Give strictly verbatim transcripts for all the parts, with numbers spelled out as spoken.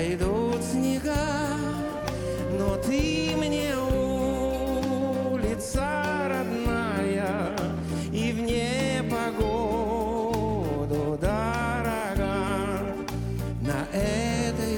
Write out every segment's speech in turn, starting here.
сойдут снега, но ты мне улица родная и в непогоду дорога. На этой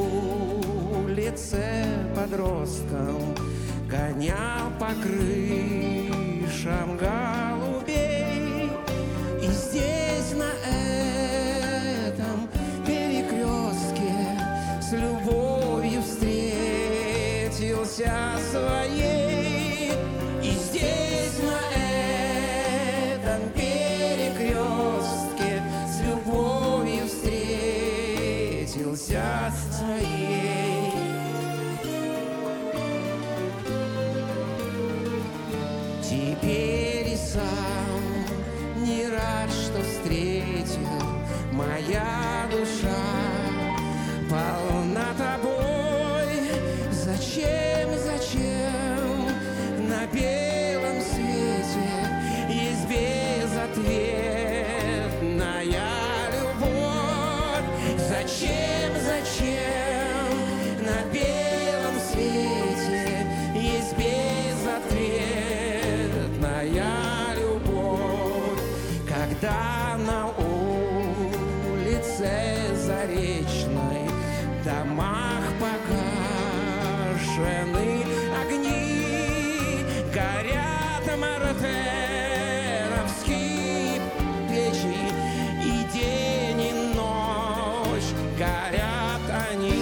улице подростком гонял по крышам голубей, и здесь на этом перекрестке с любовью встретился своей. И здесь на этом перекрестке с любовью встретился своей. Теперь и сам не рад, что встретил, моя душа полна тобой. Зачем, зачем на белом свете есть безответная любовь? Зачем, зачем на белом свете есть безответная любовь? Когда на улице Заречной в домах погашены огни, горят мартеновские печи, и день и ночь горят они.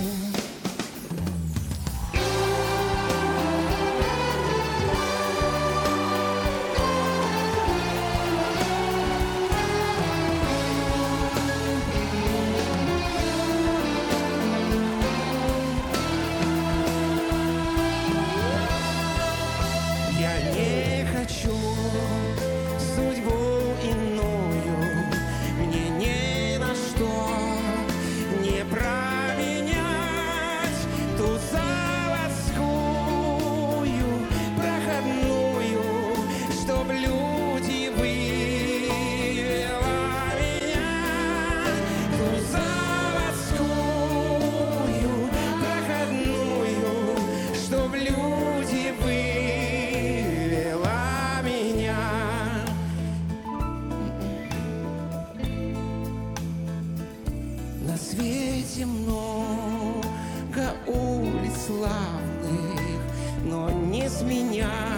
Я не хочу судьбу иную, мне ни на что не променять ту заводскую проходную, чтоб люди вывела меня. Ту заводскую проходную, чтоб люди вывела меня. На свете много улиц славных, но не с меня